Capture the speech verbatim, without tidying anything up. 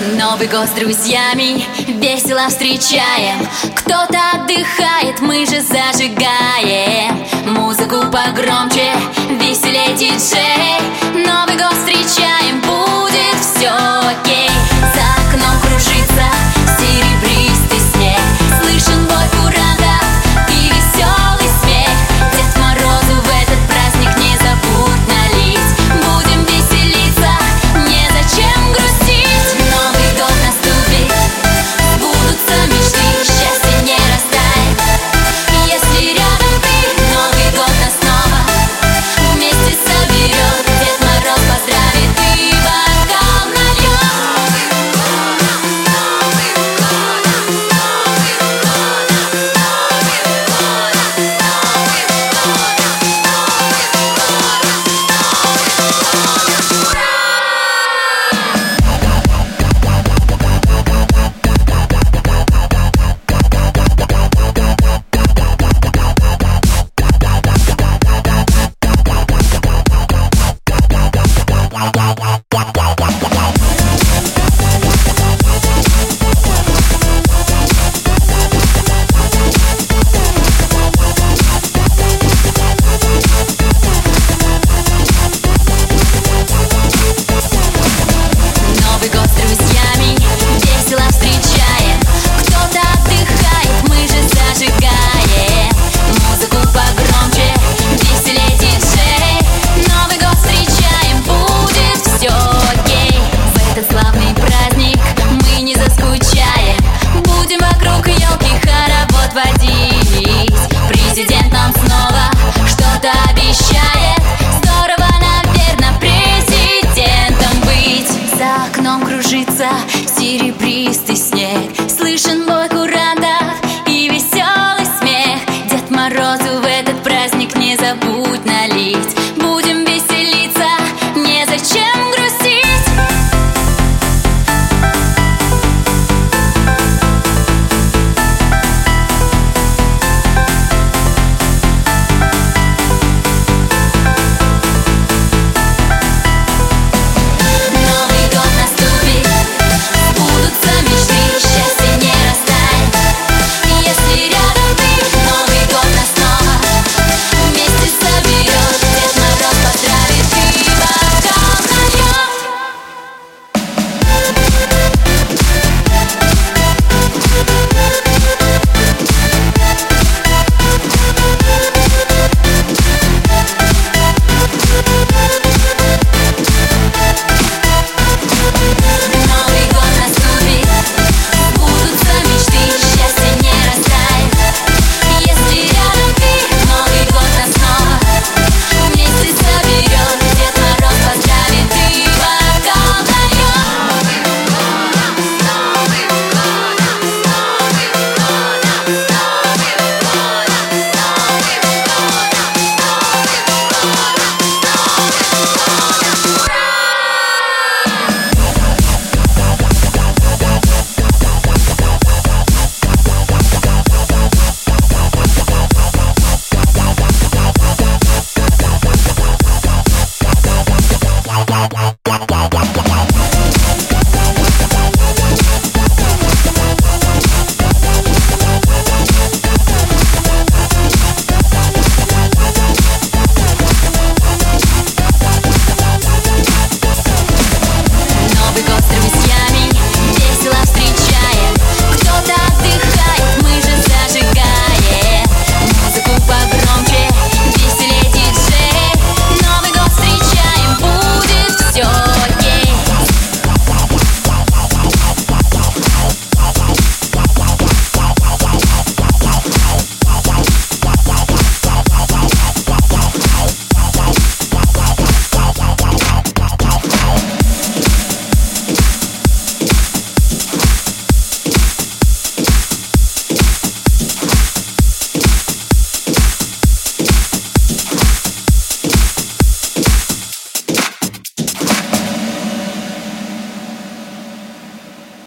Новый год с друзьями весело встречаем. Кто-то отдыхает, мы же зажигаем музыку погромче, веселей диджей. Новый год встречаем, будет все окей. За окном кружится серебристый снег, слышен бой курантов и веселый смех. Дед Морозу в этот праздник не забудь налить. Будем веселиться, незачем грустить. Новый год наступит, сбудутся мечты, счастье не растает, если рядом ты. Новый год нас снова вместе соберет, Дед Мороз поздравит и бокал нальет. Новый год с друзьями весело встречаем. Кто-то отдыхает, мы же зажигаем музыку погромче, веселей диджей. Новый год встречаем, будет все окей. В этот славный праздник мы не заскучаем, будем вокруг елки хоровод водить. Президент нам снова что-то обещает, здорово, наверно, президентом быть. За окном кружится серебристый снег, слышен бой курантов и веселый смех. Дед Морозу в этот праздник не забудь налить. Будем веселиться, незачем грустить.